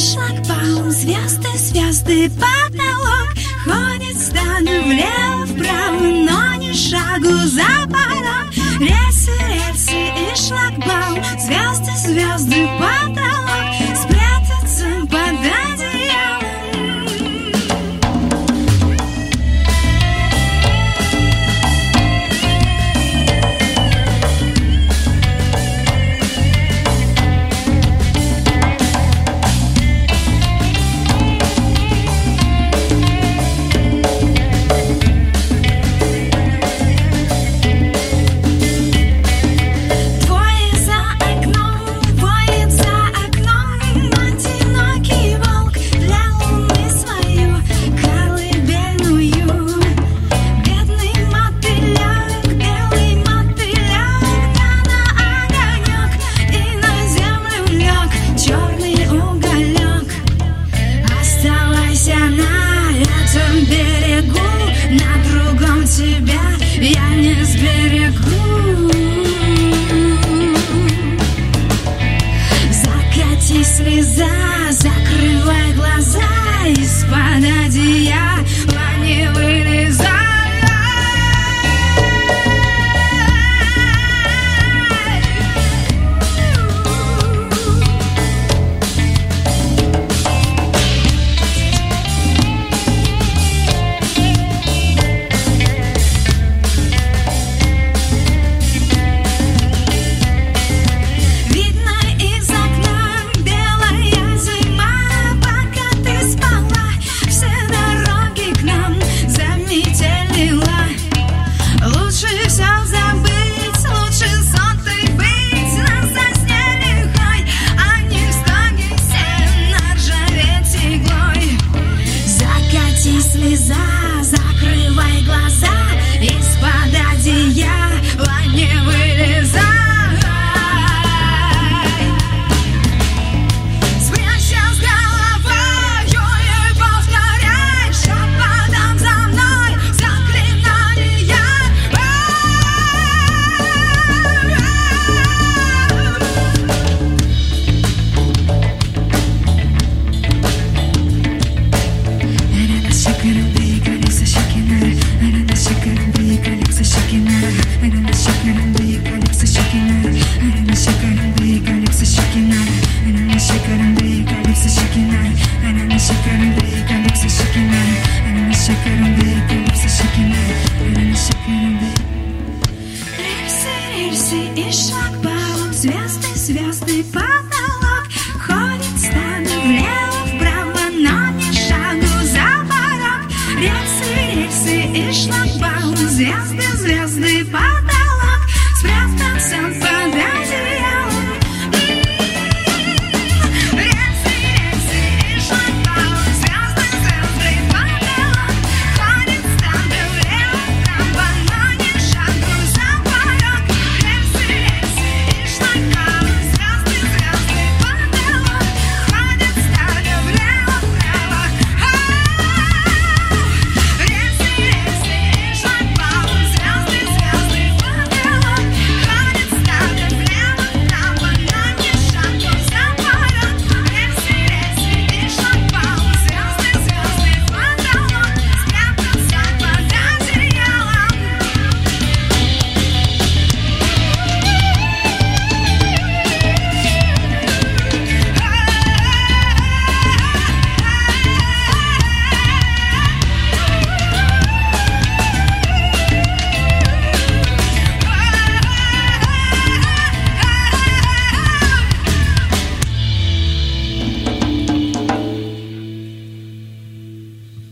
шлагбаум, звезды, звезды, потолок. Ходит стадо влево-вправо, но ни шагу за порог. Рельсы, рельсы и шлагбаум, звезды, звезды, потолок. Спрятаться под одеялом. Я не сберегу. Закати слеза, закрывай глаза, из-под одеяла не вылезай. Слеза, закрывай глаза, из-под одеяла не вылезай. Спрячься с головою и повторяй шепотом за мной заклинания. Рельсы и шлагбаум, звезды, звезды, потолок. Ходит стадо влево-вправо, но ни шагу за порог. Рельсы и шлагбаум, звезды, звезды, потолок.